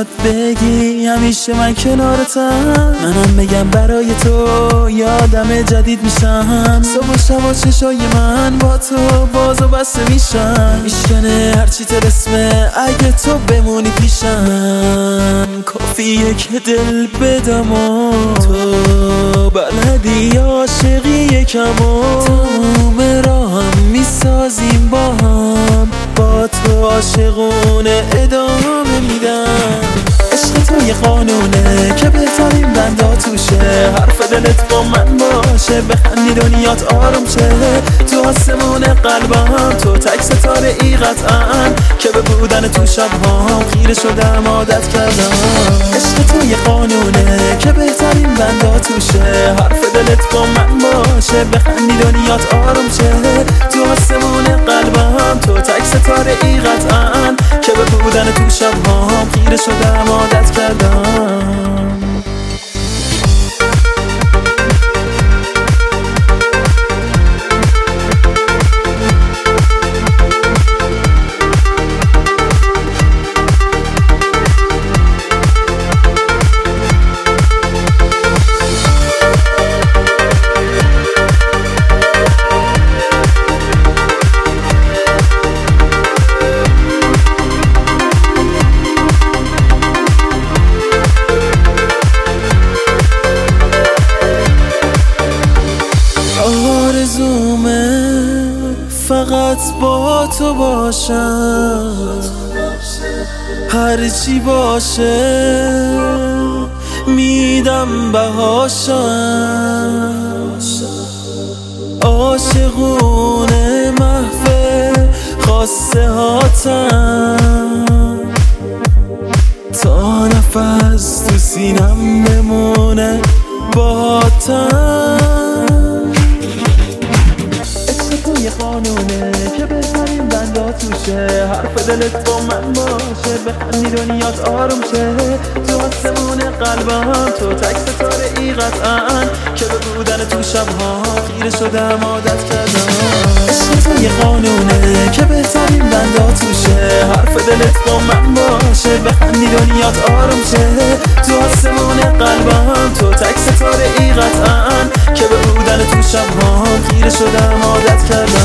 میاد بگی همیشه من کنارتم، منم بگم برای تو یادم جدید میشم. صبح و شب و چشای من با تو باز و بسته میشن، میشکنه هرچی ترسمه اگه تو بمونی پیشم. کافیه که دل بدم و تو بلدی عاشقی یکم و تموم راهم میسازیم با هم، با تو عاشقونه ادامه میدم. عشق تو یه قانونه که بهترین بندا توشه، حرف دلت با من باشه، بخندی دنیات آروم شه. تو آسمون قلبم تو تک ستاره ای قطعا، که به بودن تو شبهام خیره شدم عادت کردم. عشق تو یه قانونه که بهترین بندا توشه، حرف دلت با من باشه، بخندی دنیات آروم شه. تو آسمون قلبم تو تک ستاره ای قطعا، که به بودن تو شبهام خیره شدم عادت کردم. آرزومه فقط با تو باشم، هرچی باشه میدم بهاشم. عاشقونه محو خواسته هاتم، تا نفس تو سینم بمونه باهاتم. یه قانونه که بهترین بندا توشه، حرف دلت با من باشه، بخندی دنیات آروم شه. تو آسمون قلبم تو تک ستاره ای قطعا، که به بودن تو شبها خیره شدم عادت کردم. عشق تو یه قانونه که بهترین بندا توشه، حرف دلت با من باشه، بخندی دنیات آروم شه. تو آسمون قلبم تو تک ستاره ای قطعا، که به بودن تو شبها خیره شدم عادت کردم.